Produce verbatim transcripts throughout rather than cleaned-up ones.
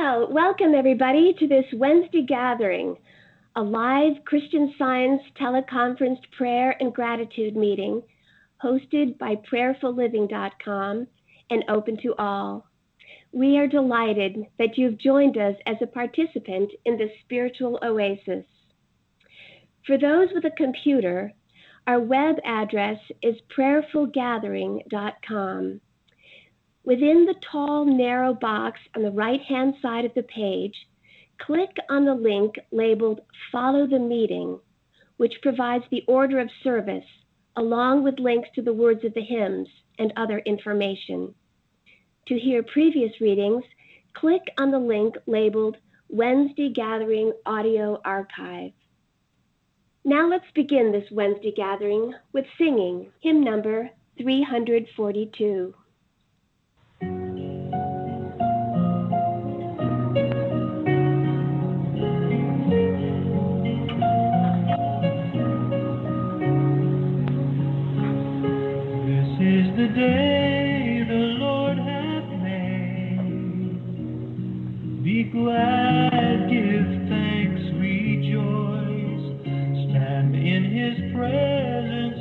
Well, welcome everybody to this Wednesday gathering, a live Christian Science teleconferenced prayer and gratitude meeting hosted by prayerful living dot com and open to all. We are delighted that you've joined us as a participant in this spiritual oasis. For those with a computer, our web address is prayerful gathering dot com. Within the tall, narrow box on the right-hand side of the page, click on the link labeled Follow the Meeting, which provides the order of service, along with links to the words of the hymns and other information. To hear previous readings, click on the link labeled Wednesday Gathering Audio Archive. Now let's begin this Wednesday gathering with singing hymn number three hundred forty-two. The day the Lord hath made, be glad, give thanks, rejoice, stand in his presence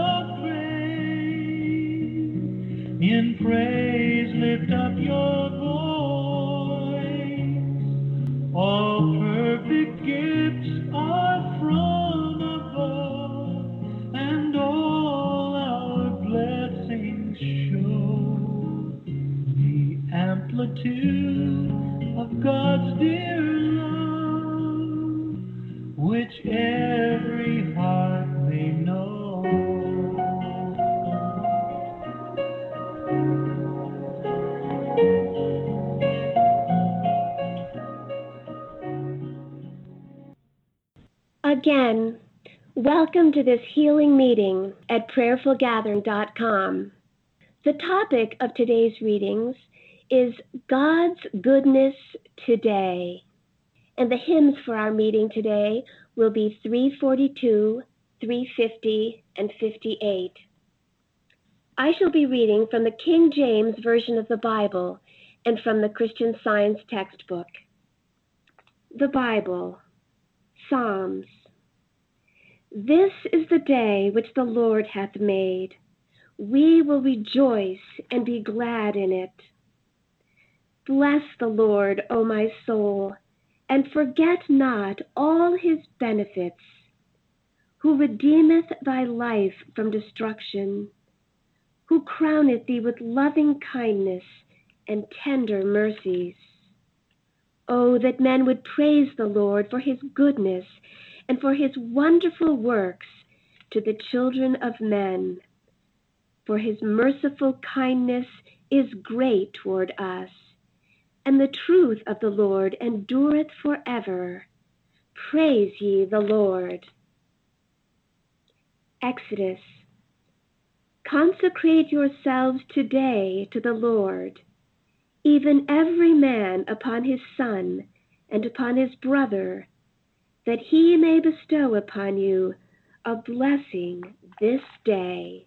unafraid, in praise lift up your voice, all perfect gifts are from above, and all our blessings show the amplitude of God's dear love, which every heart may know. Again, welcome to this healing meeting at prayerful gathering dot com. The topic of today's readings is God's Goodness Today. And the hymns for our meeting today will be three forty-two, three fifty, and fifty-eight. I shall be reading from the King James Version of the Bible and from the Christian Science textbook. The Bible, Psalms. This is the day which the Lord hath made. We will rejoice and be glad in it. Bless the Lord, O my soul, and forget not all his benefits, who redeemeth thy life from destruction, who crowneth thee with loving kindness and tender mercies. Oh, that men would praise the Lord for his goodness and for his wonderful works to the children of men. For his merciful kindness is great toward us, and the truth of the Lord endureth forever. Praise ye the Lord. Exodus. Consecrate yourselves today to the Lord, even every man upon his son and upon his brother, that he may bestow upon you a blessing this day.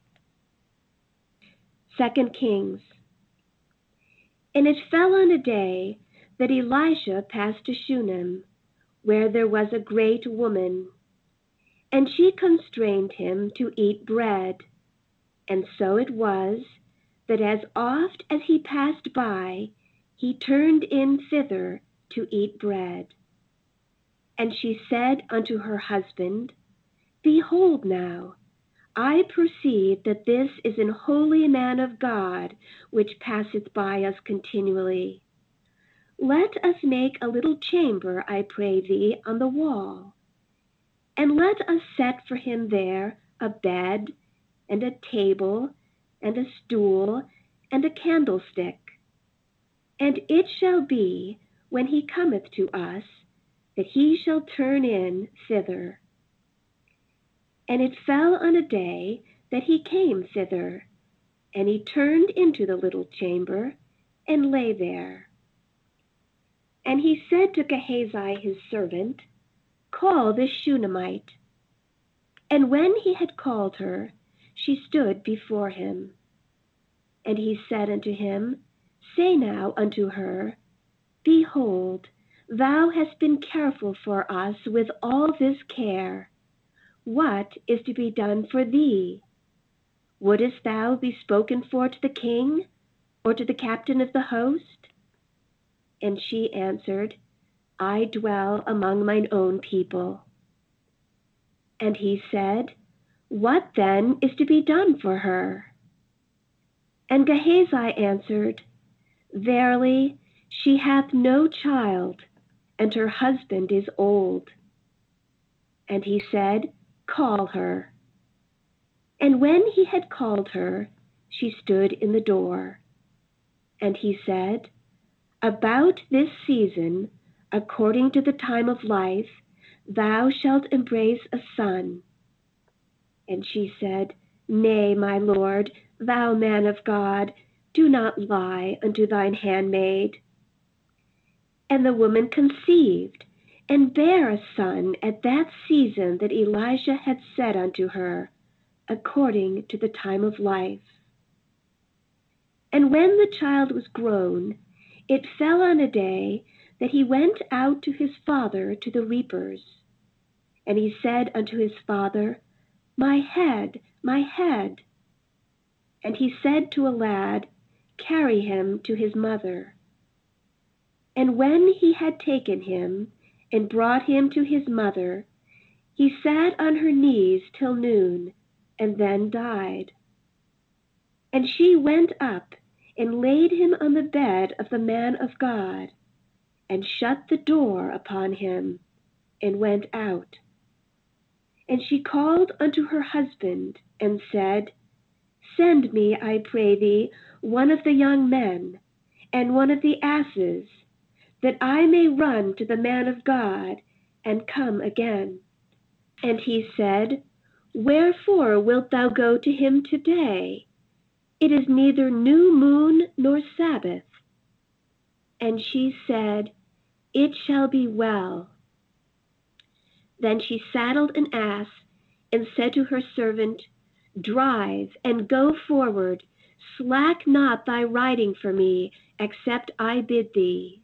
Second Kings. And it fell on a day that Elisha passed to Shunem, where there was a great woman, and she constrained him to eat bread. And so it was, that as oft as he passed by, he turned in thither to eat bread. And she said unto her husband, Behold now, I perceive that this is an holy man of God, which passeth by us continually. Let us make a little chamber, I pray thee, on the wall, and let us set for him there a bed, and a table, and a stool, and a candlestick. And it shall be, when he cometh to us, that he shall turn in thither. And it fell on a day that he came thither, and he turned into the little chamber, and lay there. And he said to Gehazi his servant, Call this Shunammite. And when he had called her, she stood before him. And he said unto him, Say now unto her, Behold, thou hast been careful for us with all this care. What is to be done for thee? Wouldest thou be spoken for to the king, or to the captain of the host? And she answered, I dwell among mine own people. And he said, What then is to be done for her? And Gehazi answered, Verily, she hath no child, and her husband is old. And he said, Call her. And when he had called her, she stood in the door. And he said, About this season, according to the time of life, thou shalt embrace a son. And she said, Nay, my lord, thou man of God, do not lie unto thine handmaid. And the woman conceived, and bare a son at that season that Elijah had said unto her, according to the time of life. And when the child was grown, it fell on a day that he went out to his father to the reapers. And he said unto his father, My head, my head. And he said to a lad, Carry him to his mother. And when he had taken him, and brought him to his mother, he sat on her knees till noon, and then died. And she went up, and laid him on the bed of the man of God, and shut the door upon him, and went out. And she called unto her husband, and said, Send me, I pray thee, one of the young men, and one of the asses, that I may run to the man of God, and come again. And he said, Wherefore wilt thou go to him today? It is neither new moon nor Sabbath. And she said, It shall be well. Then she saddled an ass, and said to her servant, Drive, and go forward, slack not thy riding for me, except I bid thee.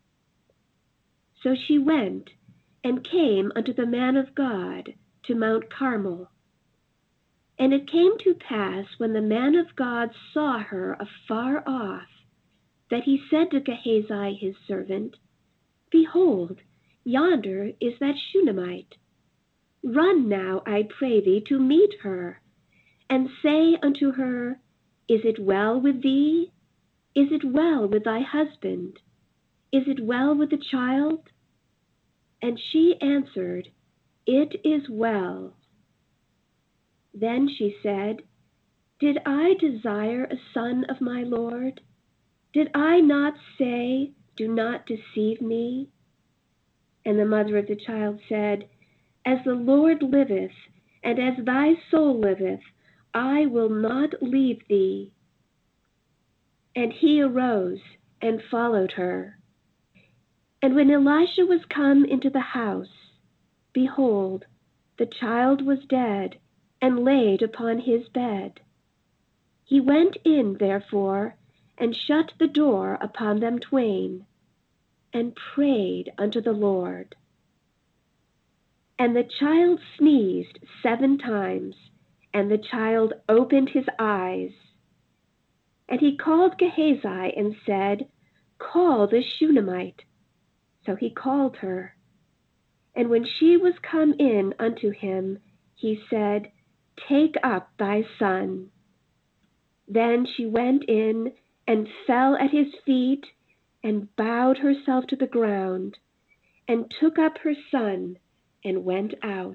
So she went, and came unto the man of God to Mount Carmel. And it came to pass, when the man of God saw her afar off, that he said to Gehazi his servant, Behold, yonder is that Shunammite. Run now, I pray thee, to meet her, and say unto her, Is it well with thee? Is it well with thy husband? Is it well with the child? And she answered, It is well. Then she said, Did I desire a son of my Lord? Did I not say, Do not deceive me? And the mother of the child said, As the Lord liveth, and as thy soul liveth, I will not leave thee. And he arose and followed her. And when Elisha was come into the house, behold, the child was dead, and laid upon his bed. He went in, therefore, and shut the door upon them twain, and prayed unto the Lord. And the child sneezed seven times, and the child opened his eyes. And he called Gehazi, and said, Call the Shunammite. So he called her. And when she was come in unto him, he said, Take up thy son. Then she went in, and fell at his feet, and bowed herself to the ground, and took up her son, and went out.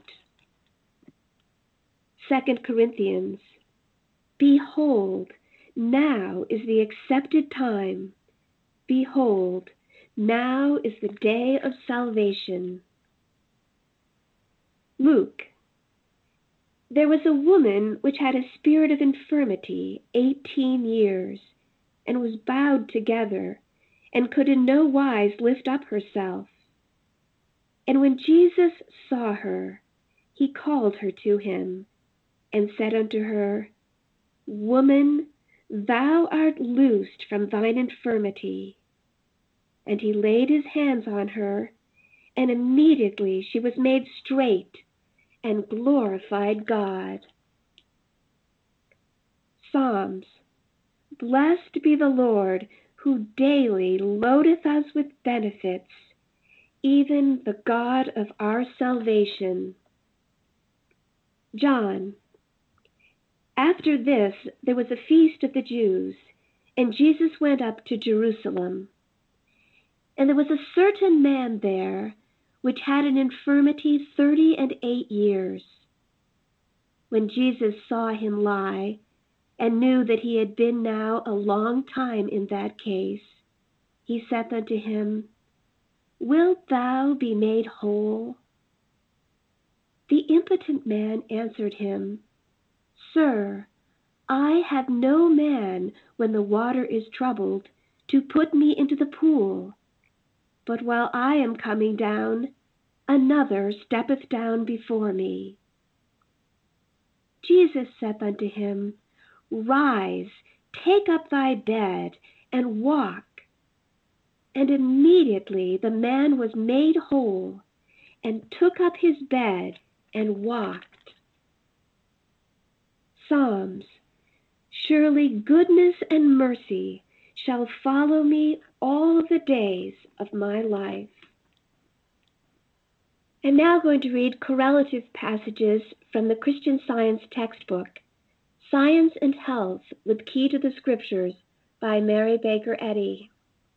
Second Corinthians. Behold, now is the accepted time. Behold, now is the day of salvation. Luke. There was a woman which had a spirit of infirmity eighteen years, and was bowed together, and could in no wise lift up herself. And when Jesus saw her, he called her to him, and said unto her, Woman, thou art loosed from thine infirmity. And he laid his hands on her, and immediately she was made straight and glorified God. Psalms. Blessed be the Lord, who daily loadeth us with benefits, even the God of our salvation. John. After this there was a feast of the Jews, and Jesus went up to Jerusalem. And there was a certain man there, which had an infirmity thirty and eight years. When Jesus saw him lie, and knew that he had been now a long time in that case, he said unto him, Wilt thou be made whole? The impotent man answered him, Sir, I have no man, when the water is troubled, to put me into the pool. But while I am coming down, another steppeth down before me. Jesus saith unto him, Rise, take up thy bed, and walk. And immediately the man was made whole, and took up his bed, and walked. Psalms. Surely goodness and mercy shall follow me all the days of my life. I'm now going to read correlative passages from the Christian Science textbook, Science and Health with Key to the Scriptures by Mary Baker Eddy.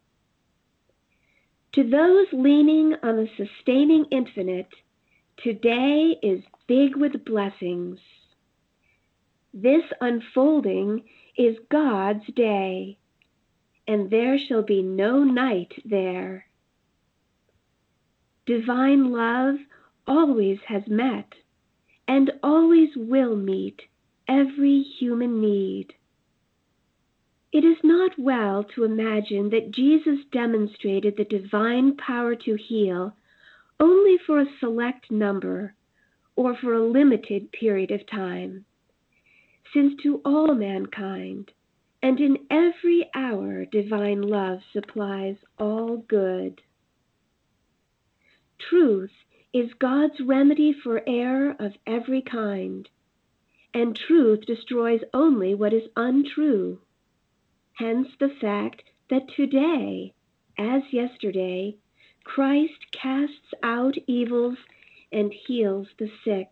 To those leaning on the sustaining infinite, today is big with blessings. This unfolding is God's day, and there shall be no night there. Divine love always has met and always will meet every human need. It is not well to imagine that Jesus demonstrated the divine power to heal only for a select number or for a limited period of time, since to all mankind and in every hour divine love supplies all good. Truth is God's remedy for error of every kind, and truth destroys only what is untrue. Hence the fact that today, as yesterday, Christ casts out evils and heals the sick.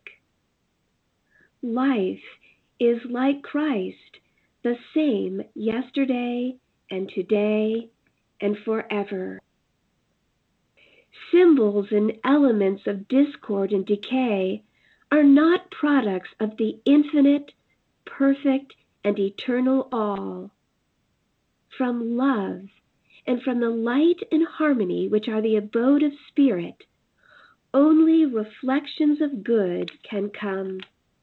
Life is like Christ, the same yesterday and today and forever. Symbols and elements of discord and decay are not products of the infinite, perfect, and eternal all. From love and from the light and harmony which are the abode of spirit, only reflections of good can come.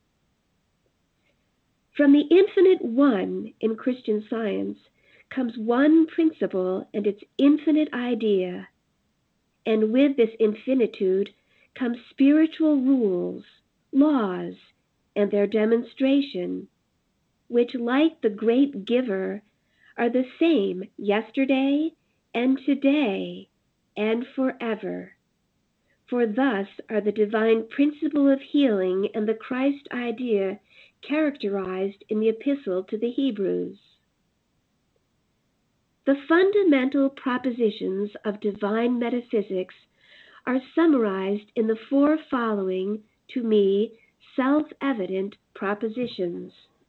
From the infinite one in Christian Science comes one principle and its infinite idea, and with this infinitude come spiritual rules, laws, and their demonstration, which, like the great giver, are the same yesterday and today and forever. For thus are the divine principle of healing and the Christ idea characterized in the Epistle to the Hebrews. The fundamental propositions of divine metaphysics are summarized in the four following, to me, self-evident propositions.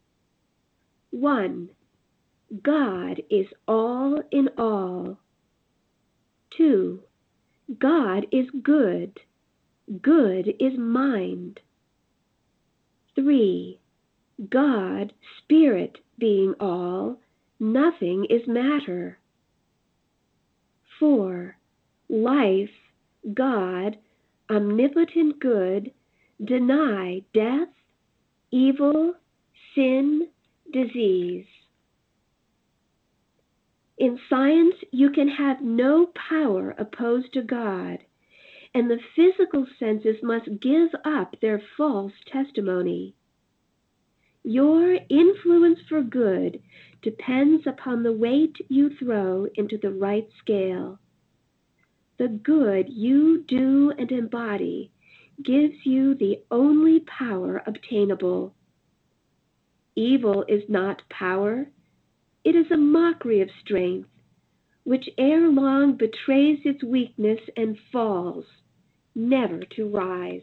One, God is all in all. Two, God is good. Good is mind. Three, God, spirit being all, nothing is matter. Four, life, God, omnipotent good, deny death, evil, sin, disease. In science, you can have no power opposed to God, and the physical senses must give up their false testimony. Your influence for good depends upon the weight you throw into the right scale, the good you do and embody gives you the only power obtainable. Evil is not power, it is a mockery of strength, which ere long betrays its weakness and falls, never to rise.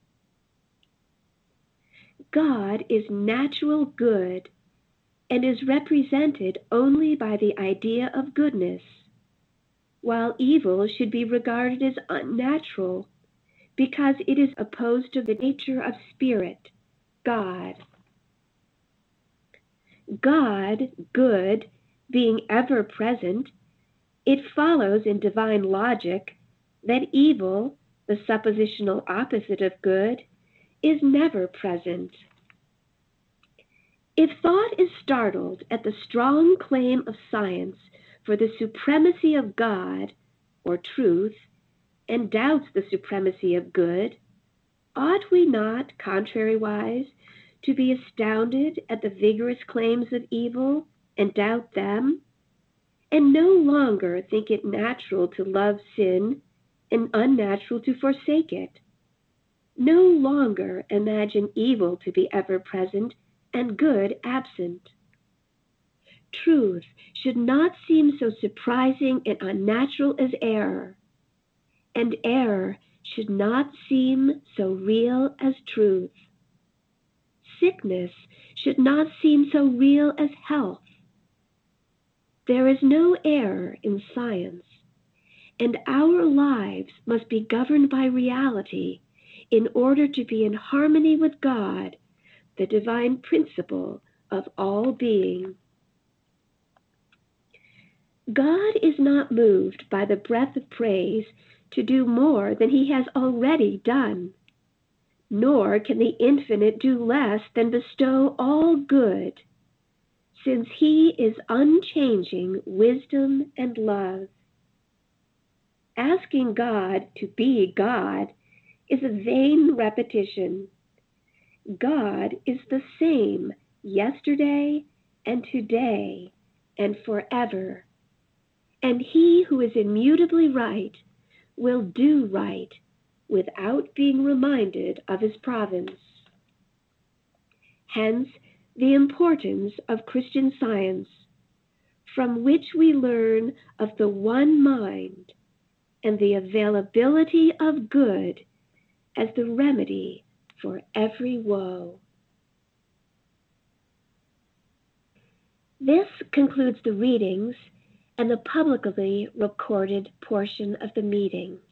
God is natural good and is represented only by the idea of goodness, while evil should be regarded as unnatural because it is opposed to the nature of spirit, God. God, good, being ever present, it follows in divine logic that evil, the suppositional opposite of good, is never present. If thought is startled at the strong claim of science for the supremacy of God, or truth, and doubts the supremacy of good, ought we not, contrariwise, to be astounded at the vigorous claims of evil and doubt them, and no longer think it natural to love sin and unnatural to forsake it? No longer imagine evil to be ever present and good absent. Truth should not seem so surprising and unnatural as error, and error should not seem so real as truth. Sickness should not seem so real as health. There is no error in science, and our lives must be governed by reality in order to be in harmony with God, the divine principle of all being. God is not moved by the breath of praise to do more than he has already done, nor can the infinite do less than bestow all good, since he is unchanging wisdom and love. Asking God to be God is a vain repetition. God is the same yesterday and today and forever, and he who is immutably right will do right without being reminded of his province. Hence, the importance of Christian Science, from which we learn of the one mind and the availability of good as the remedy for every woe. This concludes the readings and the publicly recorded portion of the meeting.